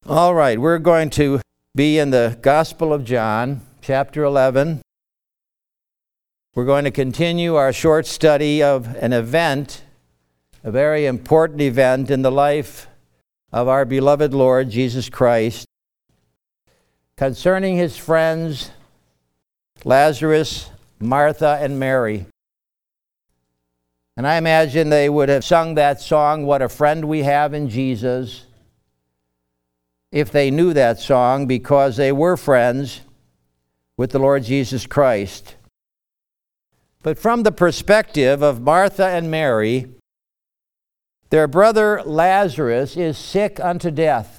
All right, we're going to be in the Gospel of John, chapter 11. We're going to continue our short study of an event, a very important event in the life of our beloved Lord Jesus Christ, concerning his friends, Lazarus, Martha, and Mary. And I imagine they would have sung that song, "What a Friend We Have in Jesus," if they knew that song, because they were friends with the Lord Jesus Christ. But from the perspective of Martha and Mary, their brother Lazarus is sick unto death.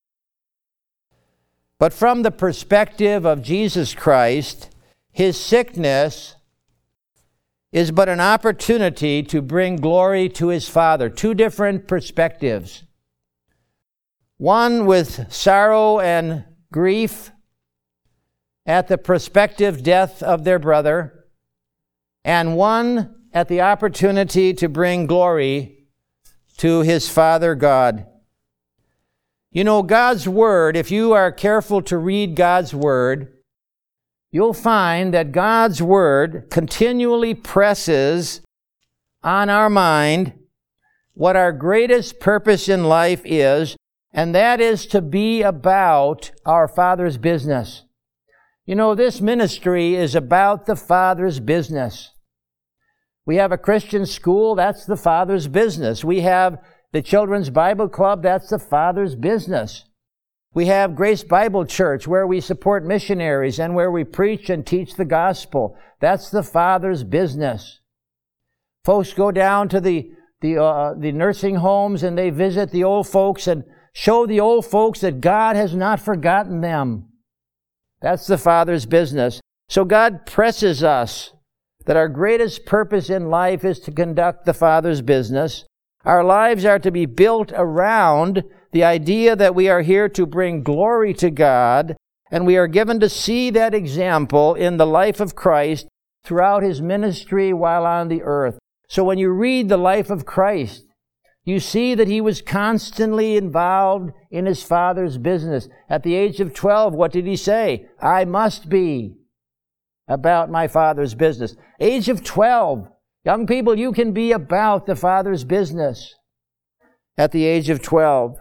But from the perspective of Jesus Christ, his sickness is but an opportunity to bring glory to his Father. Two different perspectives. One with sorrow and grief at the prospective death of their brother, and one at the opportunity to bring glory to his Father God. You know, God's Word, if you are careful to read God's Word, you'll find that God's Word continually presses on our mind what our greatest purpose in life is, and that is to be about our Father's business. You know, this ministry is about the Father's business. We have a Christian school, that's the Father's business. We have the Children's Bible Club, that's the Father's business. We have Grace Bible Church, where we support missionaries and where we preach and teach the gospel. That's the Father's business. Folks go down to the nursing homes and they visit the old folks and show the old folks that God has not forgotten them. That's the Father's business. So God presses us that our greatest purpose in life is to conduct the Father's business. Our lives are to be built around the idea that we are here to bring glory to God, and we are given to see that example in the life of Christ throughout his ministry while on the earth. So when you read the life of Christ, you see that he was constantly involved in his Father's business. At the age of 12, what did he say? I must be about my Father's business. Age of 12. Young people, you can be about the Father's business at the age of 12.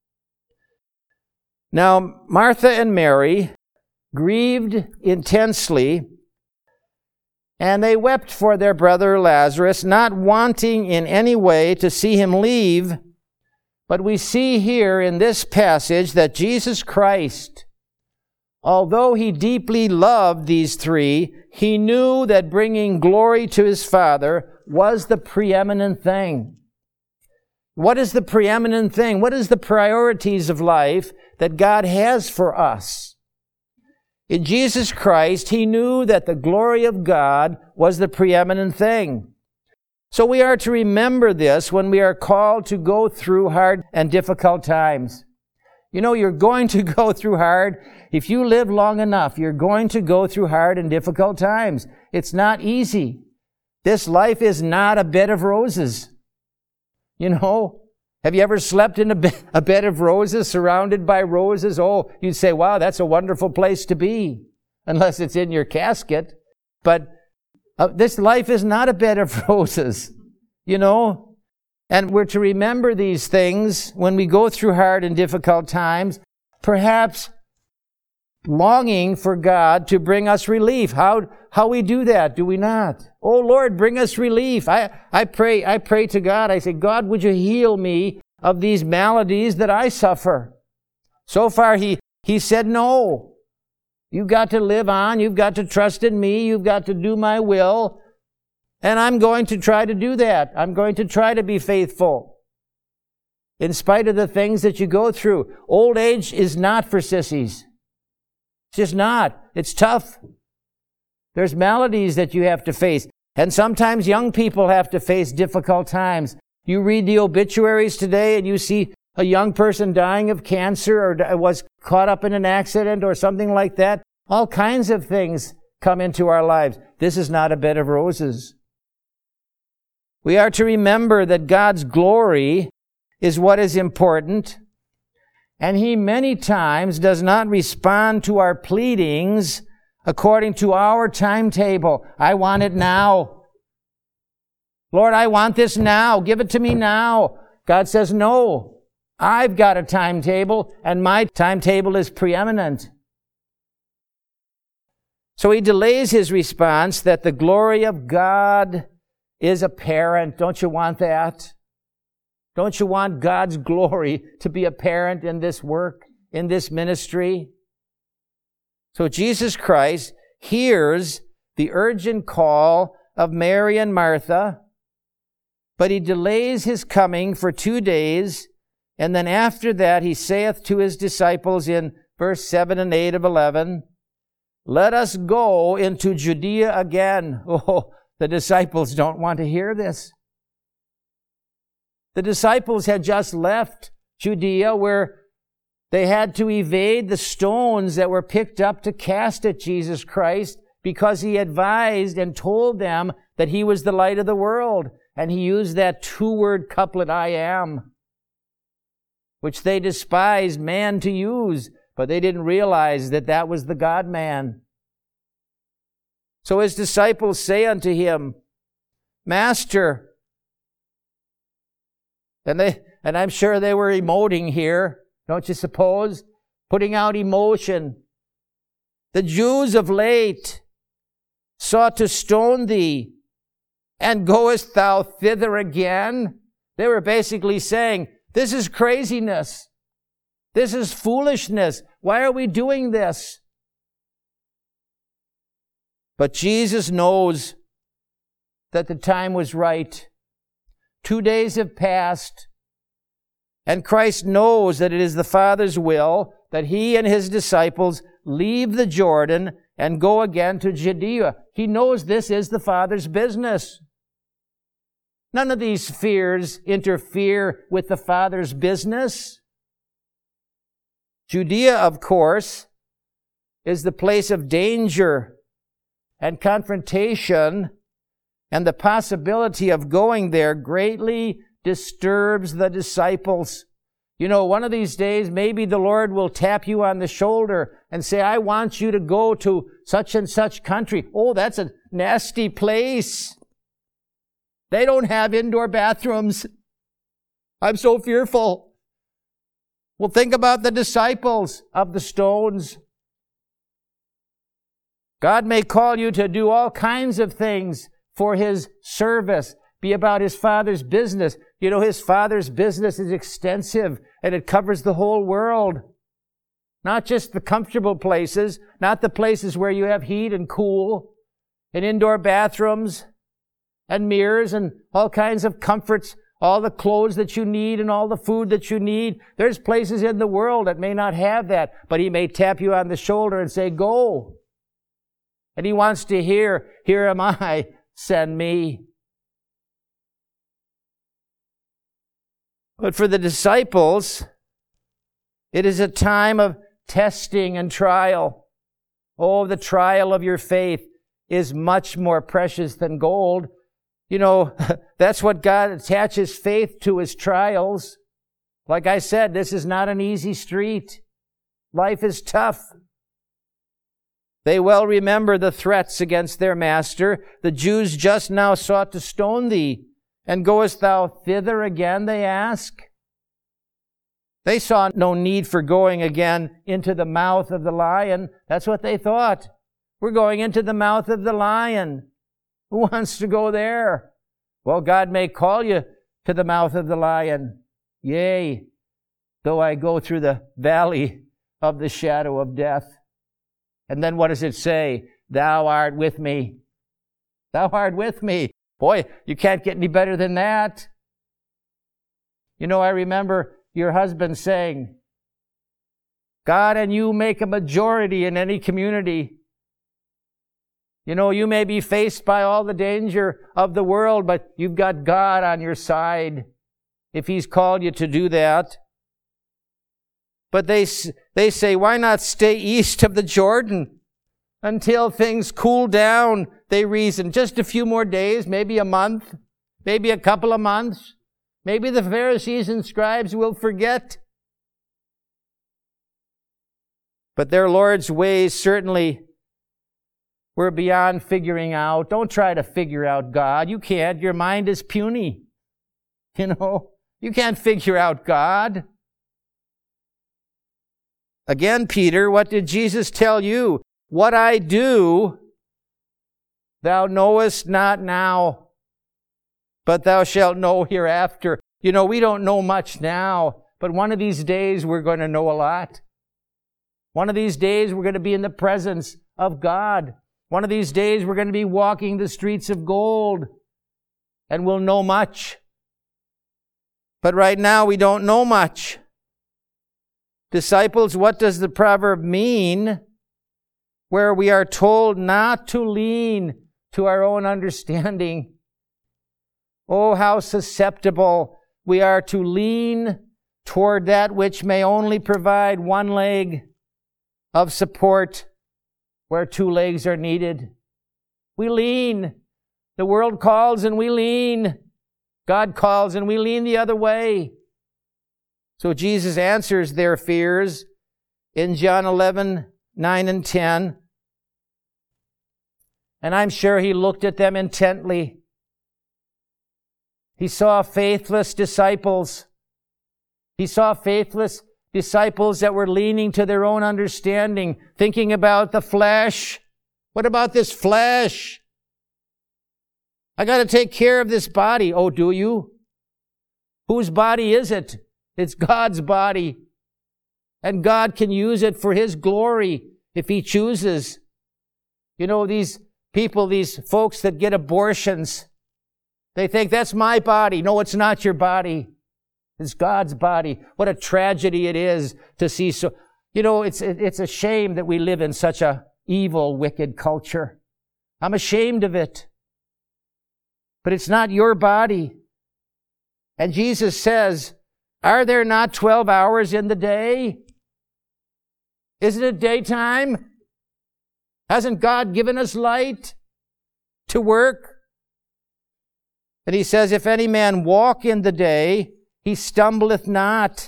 Now, Martha and Mary grieved intensely, and they wept for their brother Lazarus, not wanting in any way to see him leave. But we see here in this passage that Jesus Christ, although he deeply loved these three, he knew that bringing glory to his Father was the preeminent thing. What is the preeminent thing? What is the priorities of life that God has for us? In Jesus Christ, he knew that the glory of God was the preeminent thing. So we are to remember this when we are called to go through hard and difficult times. You know, you're going to go through hard. If you live long enough, you're going to go through hard and difficult times. It's not easy. This life is not a bed of roses. You know, have you ever slept in a bed of roses, surrounded by roses? Oh, you'd say, wow, that's a wonderful place to be, unless it's in your casket. But this life is not a bed of roses, you know. And we're to remember these things when we go through hard and difficult times, perhaps longing for God to bring us relief. How we do that, do we not? Oh Lord, bring us relief. I pray to God. I say, God, would you heal me of these maladies that I suffer? So far, he said no. You've got to live on. You've got to trust in me. You've got to do my will. And I'm going to try to do that. I'm going to try to be faithful in spite of the things that you go through. Old age is not for sissies. It's just not. It's tough. There's maladies that you have to face. And sometimes young people have to face difficult times. You read the obituaries today and you see a young person dying of cancer or was caught up in an accident or something like that. All kinds of things come into our lives. This is not a bed of roses. We are to remember that God's glory is what is important. And He many times does not respond to our pleadings according to our timetable. I want it now. Lord, I want this now. Give it to me now. God says, no, I've got a timetable, and my timetable is preeminent. So He delays His response that the glory of God is apparent. Don't you want that? Don't you want God's glory to be apparent in this work, in this ministry? So Jesus Christ hears the urgent call of Mary and Martha, but He delays His coming for 2 days, and then after that He saith to His disciples in verse 7 and 8 of 11, let us go into Judea again. Oh, the disciples don't want to hear this. The disciples had just left Judea, where they had to evade the stones that were picked up to cast at Jesus Christ, because He advised and told them that He was the light of the world. And He used that 2-word couplet, I am, which they despised man to use, but they didn't realize that that was the God-man. So His disciples say unto Him, Master, and I'm sure they were emoting here, don't you suppose? Putting out emotion. The Jews of late sought to stone Thee, and goest Thou thither again? They were basically saying, this is craziness. This is foolishness. Why are we doing this? But Jesus knows that the time was right. 2 days have passed, and Christ knows that it is the Father's will that He and His disciples leave the Jordan and go again to Judea. He knows this is the Father's business. None of these fears interfere with the Father's business. Judea, of course, is the place of danger and confrontation, and the possibility of going there greatly disturbs the disciples. You know, one of these days, maybe the Lord will tap you on the shoulder and say, I want you to go to such and such country. Oh, that's a nasty place. They don't have indoor bathrooms. I'm so fearful. Well, think about the disciples of the stones. God may call you to do all kinds of things for His service, be about His Father's business. You know, His Father's business is extensive, and it covers the whole world. Not just the comfortable places, not the places where you have heat and cool, and indoor bathrooms, and mirrors, and all kinds of comforts, all the clothes that you need, and all the food that you need. There's places in the world that may not have that, but He may tap you on the shoulder and say, go. And He wants to hear, here am I, send me. But for the disciples, it is a time of testing and trial. Oh, the trial of your faith is much more precious than gold. You know, that's what God attaches faith to, is trials. Like I said, this is not an easy street. Life is tough. They well remember the threats against their master. The Jews just now sought to stone Thee. And goest Thou thither again, they ask? They saw no need for going again into the mouth of the lion. That's what they thought. We're going into the mouth of the lion. Who wants to go there? Well, God may call you to the mouth of the lion. Yea, though I go through the valley of the shadow of death. And then what does it say? Thou art with me. Thou art with me. Boy, you can't get any better than that. You know, I remember your husband saying, God and you make a majority in any community. You know, you may be faced by all the danger of the world, but you've got God on your side if He's called you to do that. But they say, why not stay east of the Jordan until things cool down? They reason, just a few more days, maybe a month, maybe a couple of months. Maybe the Pharisees and scribes will forget. But their Lord's ways certainly were beyond figuring out. Don't try to figure out God. You can't. Your mind is puny. You can't figure out God. Again, Peter, what did Jesus tell you? What I do, thou knowest not now, but thou shalt know hereafter. We don't know much now, but one of these days we're going to know a lot. One of these days we're going to be in the presence of God. One of these days we're going to be walking the streets of gold, and we'll know much. But right now we don't know much. Disciples, what does the proverb mean where we are told not to lean to our own understanding? Oh, how susceptible we are to lean toward that which may only provide one leg of support where two legs are needed. We lean. The world calls and we lean. God calls and we lean the other way. So Jesus answers their fears in John 11, 9 and 10. And I'm sure he looked at them intently. He saw faithless disciples. He saw faithless disciples that were leaning to their own understanding, thinking about the flesh. What about this flesh? I got to take care of this body. Oh, do you? Whose body is it? It's God's body. And God can use it for His glory if He chooses. These people, these folks that get abortions, they think, that's my body. No, it's not your body. It's God's body. What a tragedy it is to see so. It's a shame that we live in such a evil, wicked culture. I'm ashamed of it. But it's not your body. And Jesus says, are there not 12 hours in the day? Isn't it daytime? Hasn't God given us light to work? And He says, if any man walk in the day, he stumbleth not,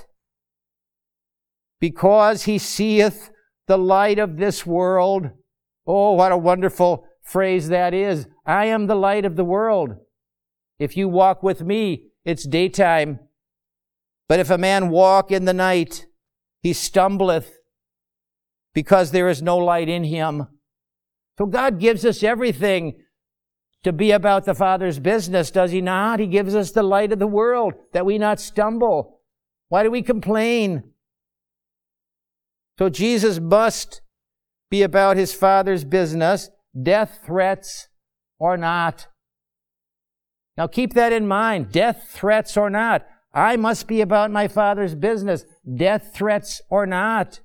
because he seeth the light of this world. Oh, what a wonderful phrase that is. I am the light of the world. If you walk with me, it's daytime. But if a man walk in the night, he stumbleth, because there is no light in him. So God gives us everything to be about the Father's business, does He not? He gives us the light of the world, that we not stumble. Why do we complain? So Jesus must be about His Father's business, death threats or not. Now keep that in mind, death threats or not. I must be about my Father's business, death threats or not.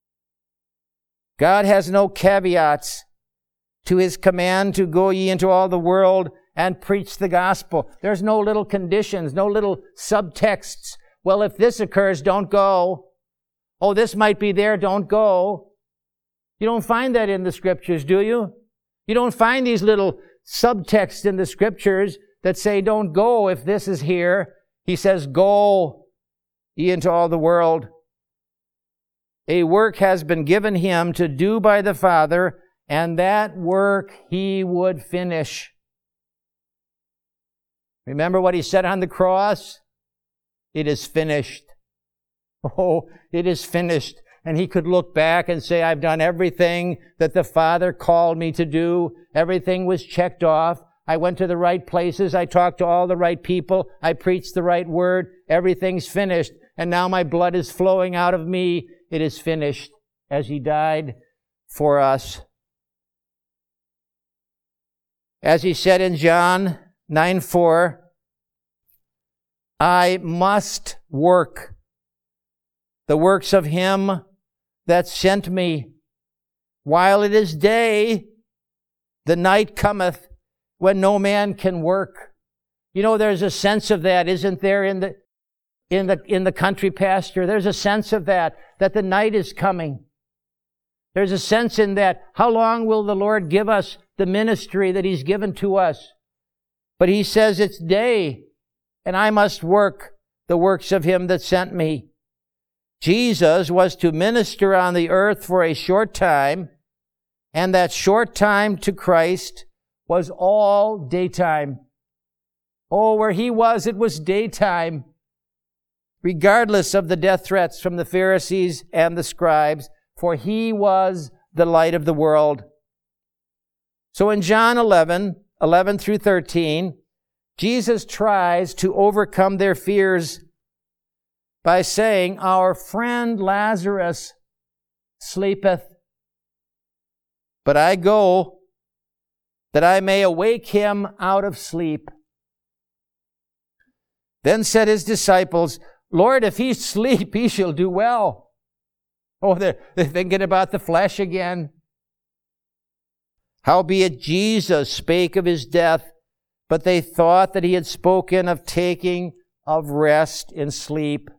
God has no caveats to His command to go ye into all the world and preach the gospel. There's no little conditions, no little subtexts. Well, if this occurs, don't go. Oh, this might be there, don't go. You don't find that in the Scriptures, do you? You don't find these little subtexts in the Scriptures that say, don't go if this is here. He says, go ye into all the world. A work has been given Him to do by the Father, and that work He would finish. Remember what He said on the cross? It is finished. Oh, it is finished. And He could look back and say, I've done everything that the Father called me to do. Everything was checked off. I went to the right places. I talked to all the right people. I preached the right word. Everything's finished. And now my blood is flowing out of me. It is finished, as He died for us. As He said in John 9:4, I must work the works of Him that sent me. While it is day, the night cometh when no man can work. There's a sense of that, isn't there, in the country pasture? There's a sense of that the night is coming. There's a sense in that, how long will the Lord give us the ministry that He's given to us? But He says it's day, and I must work the works of Him that sent me. Jesus was to minister on the earth for a short time, and that short time to Christ was all daytime. Oh, where he was, it was daytime. Regardless of the death threats from the Pharisees and the scribes, for he was the light of the world. So in John 11 through 13, Jesus tries to overcome their fears by saying, "Our friend Lazarus sleepeth, but I go that I may awake him out of sleep." Then said his disciples, "Lord, if he sleep, he shall do well." Oh, they're thinking about the flesh again. Howbeit Jesus spake of his death, but they thought that he had spoken of taking of rest in sleep.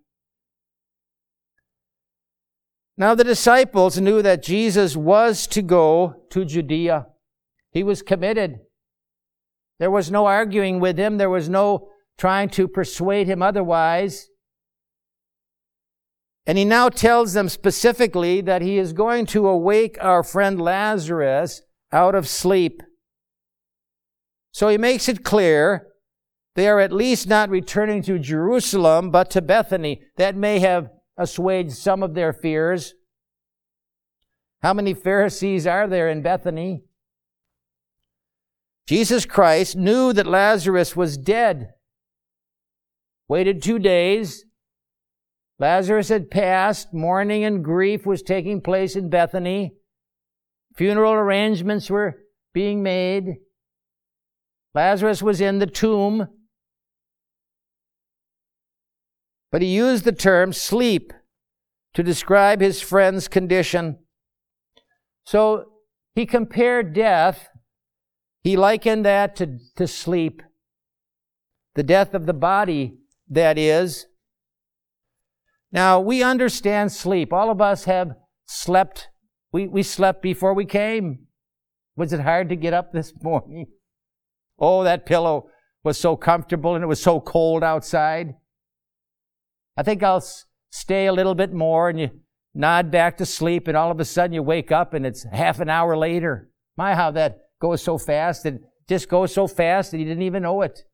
Now the disciples knew that Jesus was to go to Judea. He was committed. There was no arguing with him. There was no trying to persuade him otherwise. And he now tells them specifically that he is going to awake our friend Lazarus out of sleep. So he makes it clear they are at least not returning to Jerusalem, but to Bethany. That may have assuaged some of their fears. How many Pharisees are there in Bethany? Jesus Christ knew that Lazarus was dead. Waited 2 days. Lazarus had passed. Mourning and grief was taking place in Bethany. Funeral arrangements were being made. Lazarus was in the tomb. But he used the term sleep to describe his friend's condition. So he compared death, he likened that to sleep. The death of the body, that is. Now, we understand sleep. All of us have slept. We slept before we came. Was it hard to get up this morning? Oh, that pillow was so comfortable and it was so cold outside. I think I'll stay a little bit more, and you nod back to sleep, and all of a sudden you wake up and it's half an hour later. My, how that goes so fast. It just goes so fast that you didn't even know it.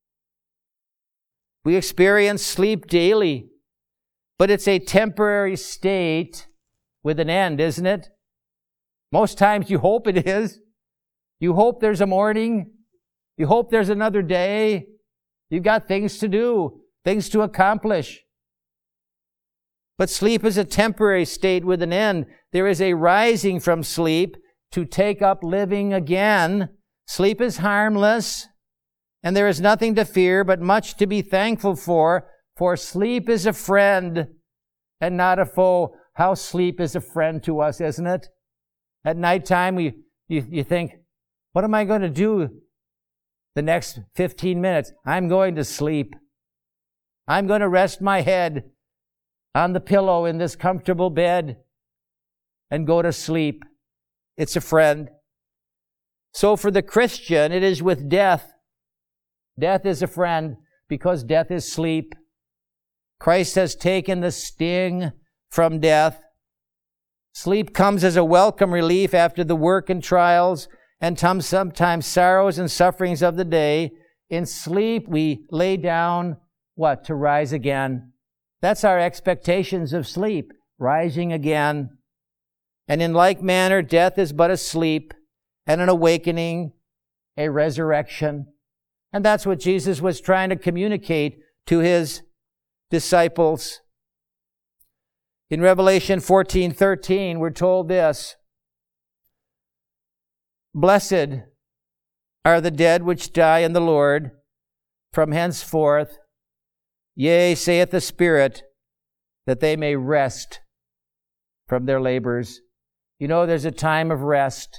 We experience sleep daily, but it's a temporary state with an end, isn't it? Most times you hope it is. You hope there's a morning. You hope there's another day. You've got things to do, things to accomplish. But sleep is a temporary state with an end. There is a rising from sleep to take up living again. Sleep is harmless, and there is nothing to fear, but much to be thankful for sleep is a friend and not a foe. How sleep is a friend to us, isn't it? At nighttime, you think, what am I going to do the next 15 minutes? I'm going to sleep. I'm going to rest my head on the pillow in this comfortable bed and go to sleep. It's a friend. So for the Christian, it is with death. Death is a friend because death is sleep. Christ has taken the sting from death. Sleep comes as a welcome relief after the work and trials and sometimes sorrows and sufferings of the day. In sleep, we lay down, what? To rise again. That's our expectations of sleep, rising again. And in like manner, death is but a sleep and an awakening, a resurrection. And that's what Jesus was trying to communicate to his disciples. In Revelation 14:13, we're told this: Blessed are the dead which die in the Lord from henceforth. Yea, saith the Spirit, that they may rest from their labors. You know, there's a time of rest.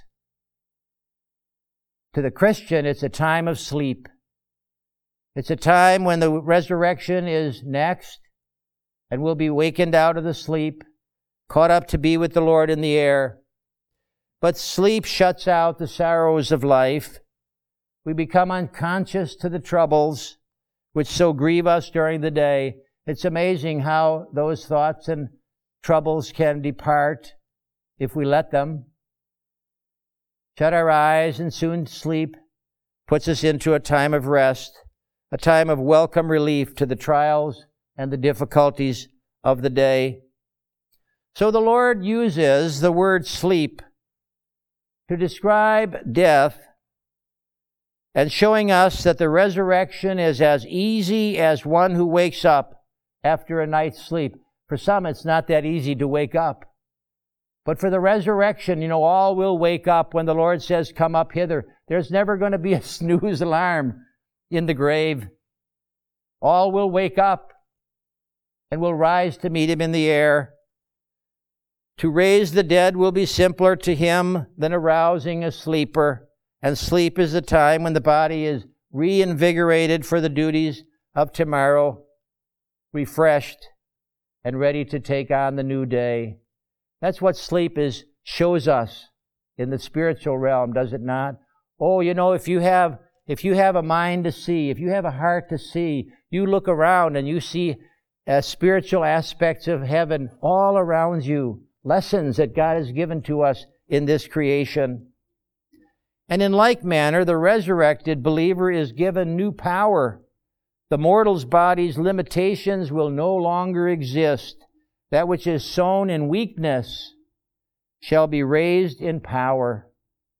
To the Christian, it's a time of sleep. It's a time when the resurrection is next, and we'll be wakened out of the sleep, caught up to be with the Lord in the air. But sleep shuts out the sorrows of life. We become unconscious to the troubles which so grieve us during the day. It's amazing how those thoughts and troubles can depart if we let them. Shut our eyes and soon sleep puts us into a time of rest, a time of welcome relief to the trials and the difficulties of the day. So the Lord uses the word sleep to describe death and showing us that the resurrection is as easy as one who wakes up after a night's sleep. For some, it's not that easy to wake up. But for the resurrection, all will wake up when the Lord says, come up hither. There's never going to be a snooze alarm in the grave. All will wake up and will rise to meet Him in the air. To raise the dead will be simpler to Him than arousing a sleeper. And sleep is the time when the body is reinvigorated for the duties of tomorrow, refreshed and ready to take on the new day. That's what sleep shows us in the spiritual realm, does it not? Oh, if you have a mind to see, if you have a heart to see, you look around and you see spiritual aspects of heaven all around you, lessons that God has given to us in this creation. And in like manner, the resurrected believer is given new power. The mortal's body's limitations will no longer exist. That which is sown in weakness shall be raised in power.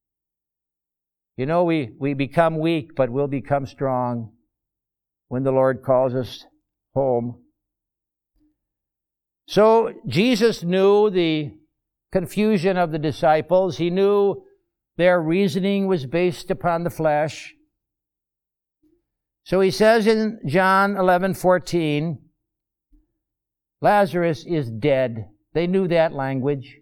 We become weak, but we'll become strong when the Lord calls us home. So Jesus knew the confusion of the disciples. He knew their reasoning was based upon the flesh. So He says in John 11:14, Lazarus is dead. They knew that language.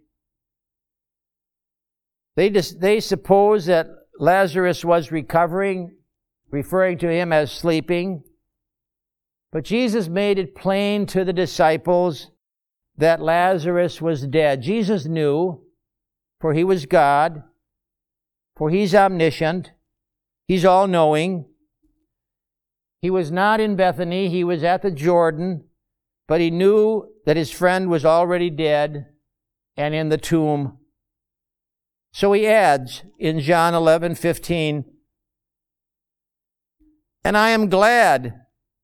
They suppose that Lazarus was recovering, referring to him as sleeping. But Jesus made it plain to the disciples that Lazarus was dead. Jesus knew, for He was God, for He's omniscient, He's all-knowing. He was not in Bethany, He was at the Jordan, but He knew that His friend was already dead and in the tomb. So He adds in John 11:15, and I am glad.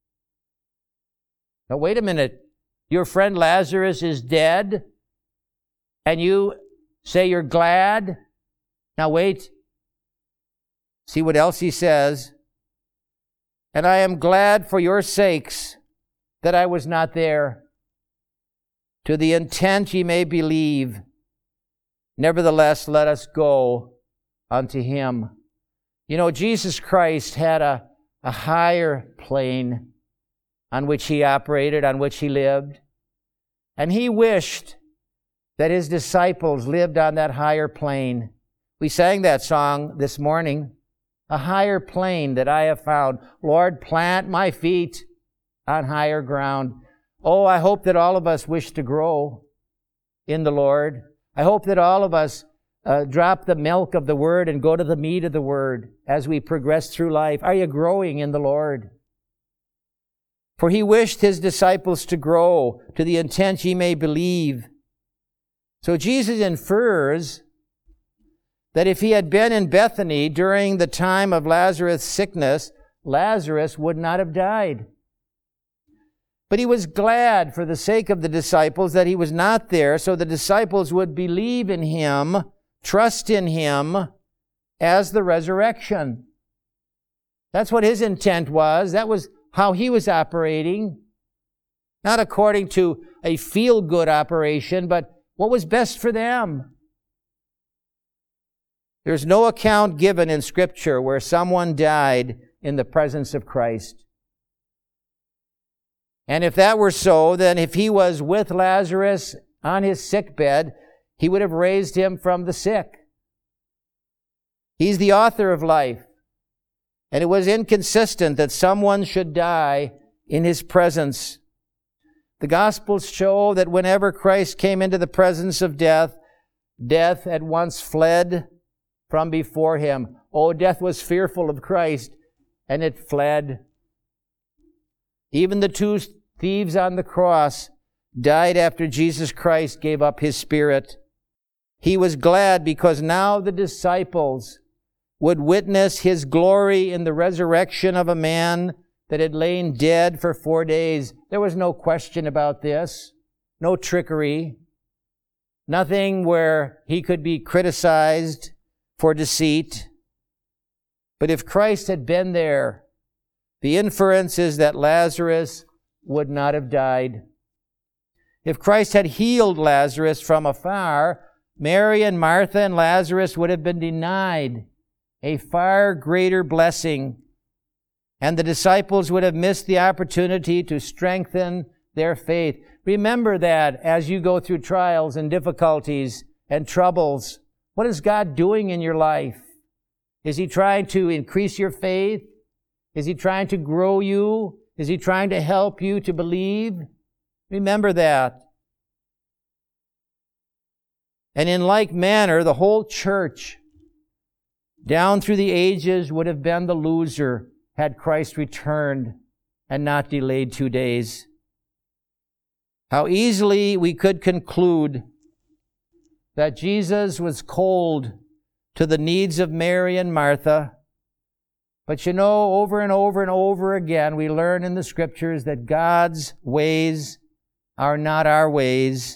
Now wait a minute. Your friend Lazarus is dead, and you say you're glad? Now wait. See what else He says. And I am glad for your sakes that I was not there, to the intent ye may believe. Nevertheless, let us go unto Him. Jesus Christ had a higher plane on which He operated, on which He lived. And He wished that His disciples lived on that higher plane. We sang that song this morning, a higher plane that I have found. Lord, plant my feet on higher ground. Oh, I hope that all of us wish to grow in the Lord. I hope that all of us drop the milk of the Word and go to the meat of the Word as we progress through life. Are you growing in the Lord? For He wished His disciples to grow to the intent ye may believe. So Jesus infers that if He had been in Bethany during the time of Lazarus' sickness, Lazarus would not have died. But He was glad for the sake of the disciples that He was not there, so the disciples would believe in Him, trust in Him as the resurrection. That's what His intent was. That was how He was operating. Not according to a feel-good operation, but what was best for them. There's no account given in Scripture where someone died in the presence of Christ. And if that were so, then if He was with Lazarus on his sick bed, He would have raised him from the sick. He's the author of life. And it was inconsistent that someone should die in His presence. The Gospels show that whenever Christ came into the presence of death, death at once fled from before Him. Oh, death was fearful of Christ, and it fled. Even the two thieves on the cross died after Jesus Christ gave up his spirit. He was glad because now the disciples would witness his glory in the resurrection of a man that had lain dead for 4 days. There was no question about this, no trickery, nothing where he could be criticized for deceit. But if Christ had been there, the inference is that Lazarus would not have died. If Christ had healed Lazarus from afar, Mary and Martha and Lazarus would have been denied a far greater blessing, and the disciples would have missed the opportunity to strengthen their faith. Remember that as you go through trials and difficulties and troubles, what is God doing in your life? Is he trying to increase your faith? Is he trying to grow you? Is he trying to help you to believe? Remember that. And in like manner, the whole church, down through the ages, would have been the loser had Christ returned and not delayed 2 days. How easily we could conclude that Jesus was cold to the needs of Mary and Martha. But you know, over and over and over again, we learn in the Scriptures that God's ways are not our ways,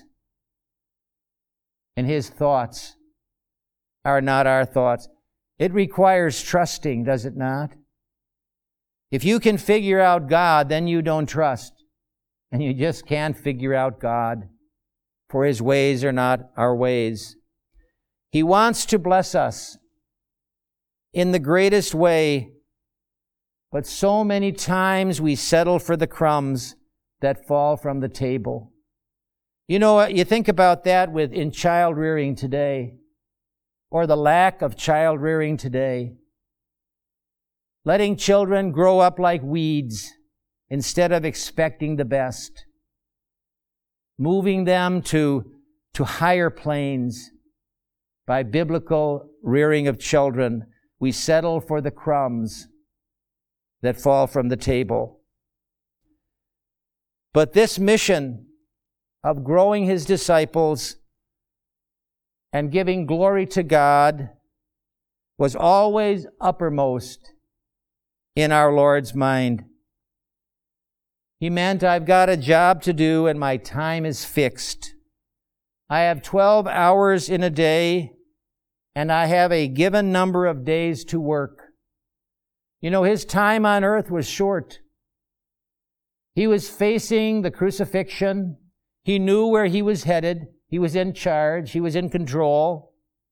and his thoughts are not our thoughts. It requires trusting, does it not? If you can figure out God, then you don't trust. And you just can't figure out God, for his ways are not our ways. He wants to bless us in the greatest way, but so many times we settle for the crumbs that fall from the table. You know, you think about that in child rearing today, or the lack of child rearing today. Letting children grow up like weeds instead of expecting the best. Moving them to higher planes by biblical rearing of children. We settle for the crumbs that fall from the table. But this mission of growing his disciples and giving glory to God was always uppermost in our Lord's mind. He meant, I've got a job to do and my time is fixed. I have 12 hours in a day and I have a given number of days to work. You know, his time on earth was short. He was facing the crucifixion. He knew where he was headed. He was in charge. He was in control.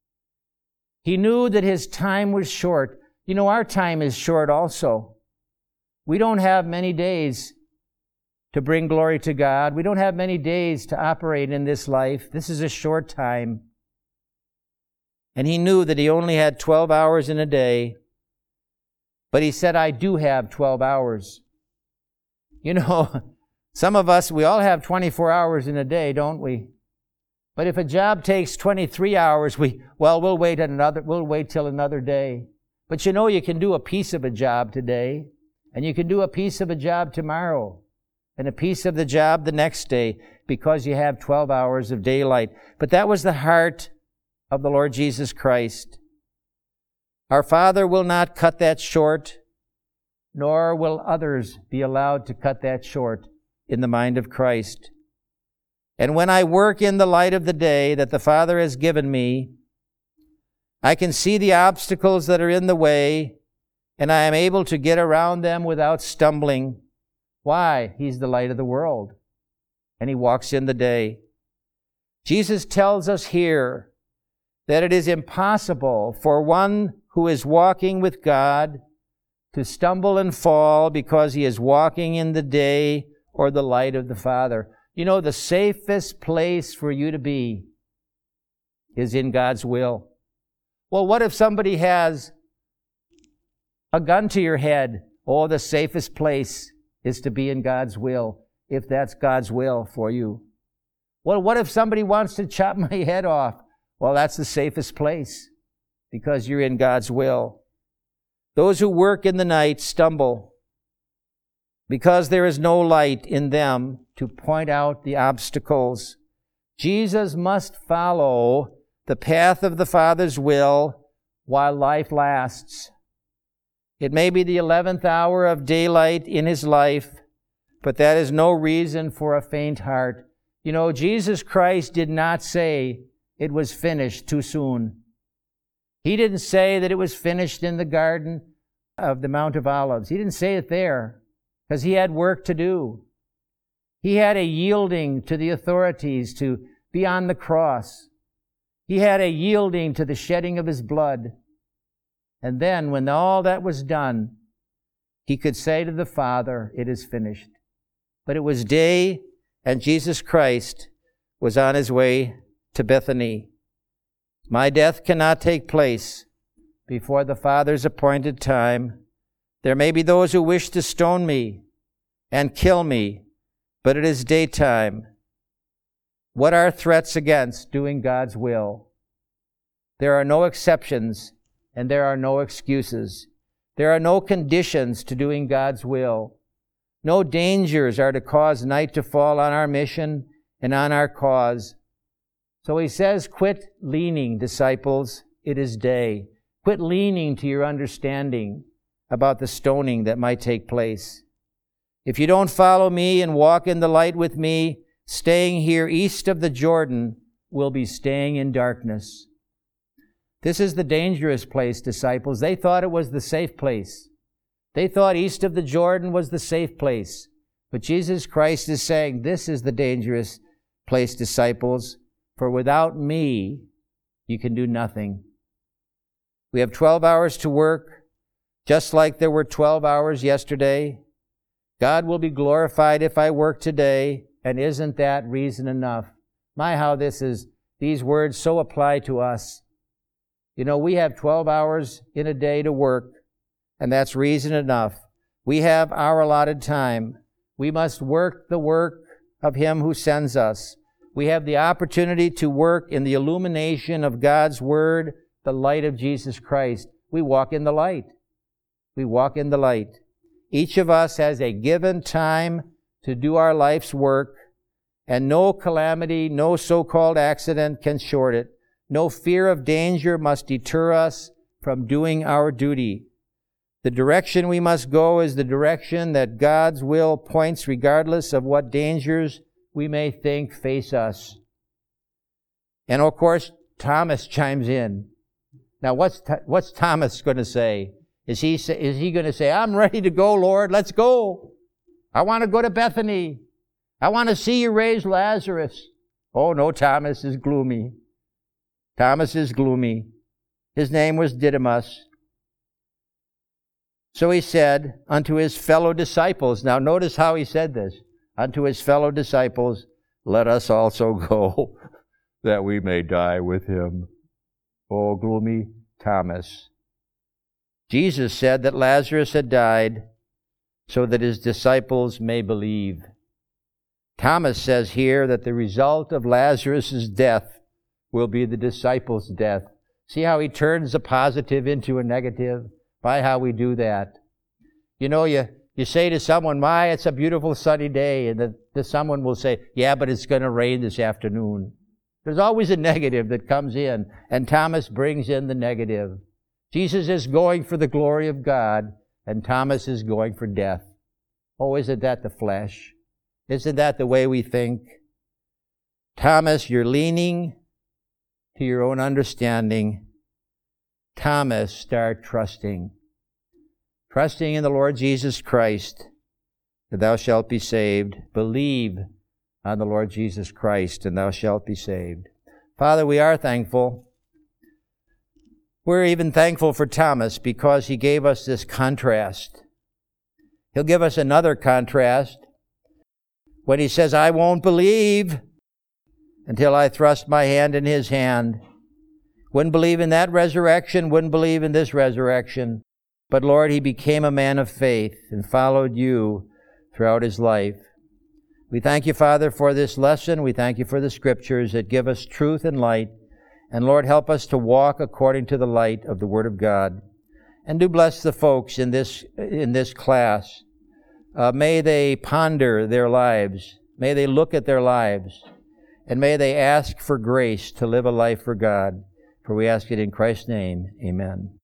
He knew that his time was short. You know, our time is short also. We don't have many days to bring glory to God. We don't have many days to operate in this life. This is a short time. And he knew that he only had 12 hours in a day. But he said, I do have 12 hours. You know, some of us, we all have 24 hours in a day, don't we? But if a job takes 23 hours, we'll wait till another day. But you know, you can do a piece of a job today, and you can do a piece of a job tomorrow, and a piece of the job the next day, because you have 12 hours of daylight. But that was the heart of the Lord Jesus Christ. Our Father will not cut that short, nor will others be allowed to cut that short in the mind of Christ. And when I work in the light of the day that the Father has given me, I can see the obstacles that are in the way, and I am able to get around them without stumbling. Why? He's the light of the world, and he walks in the day. Jesus tells us here that it is impossible for one who is walking with God to stumble and fall because he is walking in the day or the light of the Father. You know, the safest place for you to be is in God's will. Well, what if somebody has a gun to your head? Oh, the safest place is to be in God's will, if that's God's will for you. Well, what if somebody wants to chop my head off? Well, that's the safest place, because you're in God's will. Those who work in the night stumble because there is no light in them to point out the obstacles. Jesus must follow the path of the Father's will while life lasts. It may be the 11th hour of daylight in his life, but that is no reason for a faint heart. You know, Jesus Christ did not say it was finished too soon. He didn't say that it was finished in the Garden of the Mount of Olives. He didn't say it there because he had work to do. He had a yielding to the authorities to be on the cross. He had a yielding to the shedding of his blood. And then, when all that was done, he could say to the Father, "It is finished." But it was day, and Jesus Christ was on his way to Bethany. My death cannot take place before the Father's appointed time. There may be those who wish to stone me and kill me, but it is daytime. What are threats against doing God's will? There are no exceptions, and there are no excuses. There are no conditions to doing God's will. No dangers are to cause night to fall on our mission and on our cause. So he says, quit leaning, disciples, it is day. Quit leaning to your understanding about the stoning that might take place. If you don't follow me and walk in the light with me, staying here east of the Jordan will be staying in darkness. This is the dangerous place, disciples. They thought it was the safe place. They thought east of the Jordan was the safe place. But Jesus Christ is saying, this is the dangerous place, disciples, for without me, you can do nothing. We have 12 hours to work, just like there were 12 hours yesterday. God will be glorified if I work today, and isn't that reason enough? My, how these words so apply to us. You know, we have 12 hours in a day to work, and that's reason enough. We have our allotted time. We must work the work of Him who sends us. We have the opportunity to work in the illumination of God's Word, the light of Jesus Christ. We walk in the light. We walk in the light. Each of us has a given time to do our life's work, and no calamity, no so-called accident can short it. No fear of danger must deter us from doing our duty. The direction we must go is the direction that God's will points, regardless of what dangers we may think face us. And of course, Thomas chimes in. Now, what's Thomas going to say? Is he going to say, "I'm ready to go, Lord, let's go. I want to go to Bethany. I want to see you raise Lazarus"? Oh no, Thomas is gloomy. Thomas is gloomy. His name was Didymus. So he said unto his fellow disciples, now notice how he said this, unto his fellow disciples, "Let us also go, that we may die with him." Oh, gloomy Thomas. Jesus said that Lazarus had died so that his disciples may believe. Thomas says here that the result of Lazarus' death will be the disciples' death. See how he turns a positive into a negative? By how we do that. You know, you say to someone, "My, it's a beautiful sunny day," and someone will say, "Yeah, but it's going to rain this afternoon." There's always a negative that comes in, and Thomas brings in the negative. Jesus is going for the glory of God, and Thomas is going for death. Oh, isn't that the flesh? Isn't that the way we think? Thomas, you're leaning to your own understanding. Thomas, start trusting. Trusting in the Lord Jesus Christ, that thou shalt be saved. Believe on the Lord Jesus Christ, and thou shalt be saved. Father, we are thankful. We're even thankful for Thomas because he gave us this contrast. He'll give us another contrast when he says, "I won't believe until I thrust my hand in his hand." Wouldn't believe in that resurrection, wouldn't believe in this resurrection. But Lord, he became a man of faith and followed you throughout his life. We thank you, Father, for this lesson. We thank you for the Scriptures that give us truth and light. And Lord, help us to walk according to the light of the Word of God. And do bless the folks in this class. May they ponder their lives. May they look at their lives. And may they ask for grace to live a life for God. For we ask it in Christ's name. Amen.